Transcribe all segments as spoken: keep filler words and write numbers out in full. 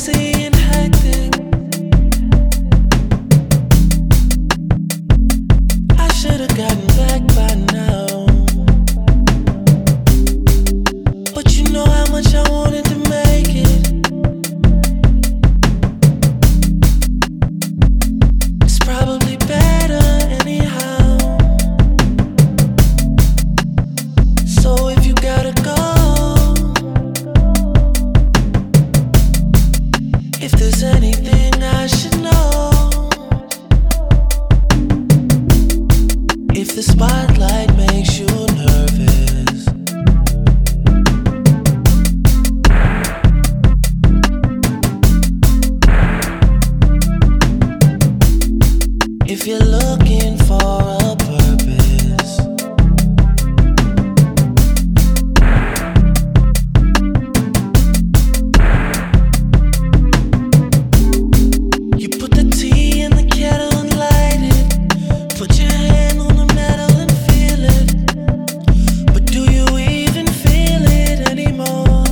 crazy and hectic. I should've gotten back by now, but you know how much I wanted to make it. It's probably better anyhow. So if you gotta go, if there's anything I should know, if the spotlight makes you nervous, if you're looking for a purpose, you put the tea in the kettle and light it. Put your hand on the metal and feel it. But do you even feel it anymore?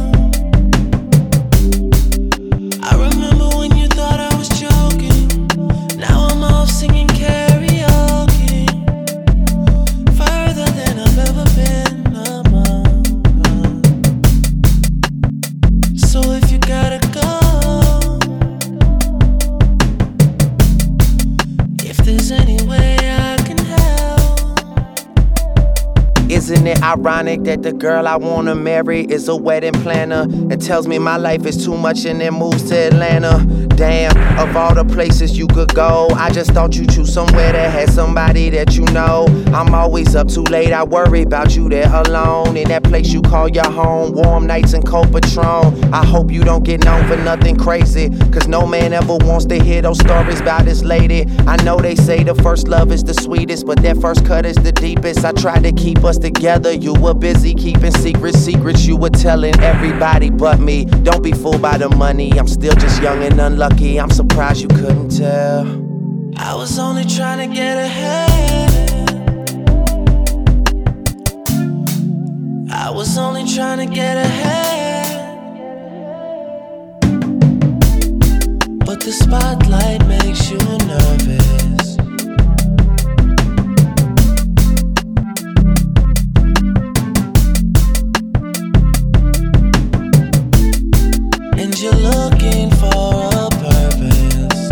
I remember when you thought I was joking. Now I'm off singing karaoke, further than I've ever been among us. So if you gotta go, if there's any way I can help. Isn't it ironic that the girl I wanna marry is a wedding planner and tells me my life is too much and then moves to Atlanta? Damn, of all the places you could go, I just thought you'd choose somewhere that had somebody that you know. I'm always up too late, I worry about you there alone in that place you call your home. Warm nights and cold Patron. I hope you don't get known for nothing crazy, cause no man ever wants to hear those stories about this lady. I know they say the first love is the sweetest, but that first cut is the deepest. I tried to keep us together, you were busy keeping secrets. Secrets you were telling everybody but me. Don't be fooled by the money, I'm still just young and unlucky. I'm surprised you couldn't tell. I was only trying to get ahead. I was only trying to get ahead. But the spotlight makes you nervous. And you're looking for a purpose.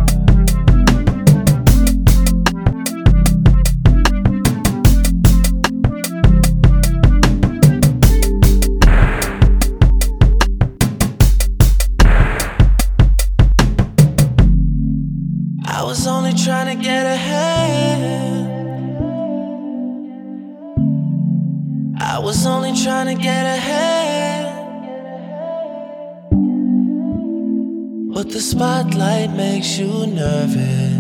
I was only trying to get ahead. I was only trying to get ahead. But the spotlight makes you nervous.